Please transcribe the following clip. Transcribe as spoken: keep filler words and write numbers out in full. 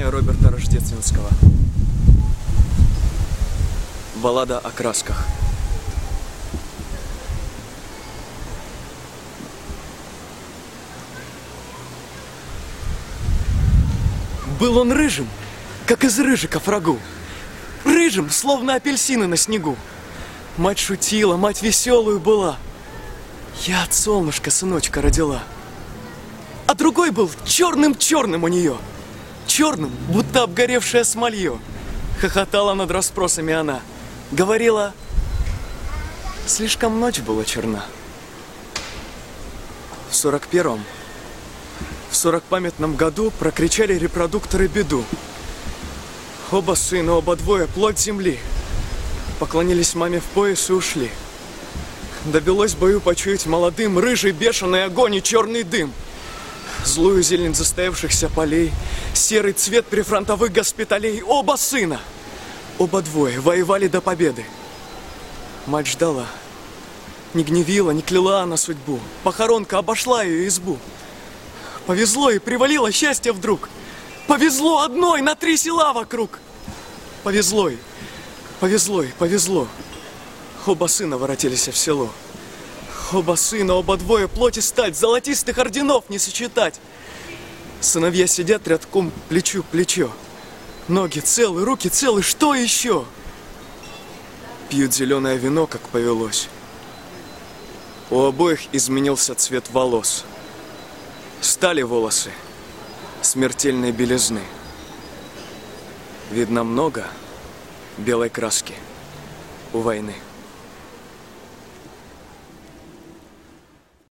Стихотворение Роберта Рождественского. Баллада о красках. Был он рыжим, как из рыжиков рагу, рыжим, словно апельсины на снегу. Мать шутила, мать веселую была. Я от солнышка сыночка родила. А другой был черным-черным у нее, черным, будто обгоревшее смолье. Хохотала над расспросами она, говорила, слишком ночь была черна. В сорок первом, в сорокпамятном году прокричали репродукторы беду. Оба сына, оба двое, плоть земли. Поклонились маме в пояс и ушли. Довелось бою почуять молодым рыжий бешеный огонь и черный дым. Злую зелень застоявшихся полей, серый цвет прифронтовых госпиталей. Оба сына, оба двое воевали до победы. Мать ждала, не гневила, не кляла она судьбу. Похоронка обошла ее избу. Повезло и привалило счастье вдруг. Повезло одной на три села вокруг. Повезло и, повезло и, повезло. Оба сына воротились в село. Оба сына, оба двое, плоть и стать, золотистых орденов не сочетать. Сыновья сидят рядком плечу к плечу. Ноги целы, руки целы, что еще? Пьют зеленое вино, как повелось. У обоих изменился цвет волос. Стали волосы смертельной белизны. Видно много белой краски у войны.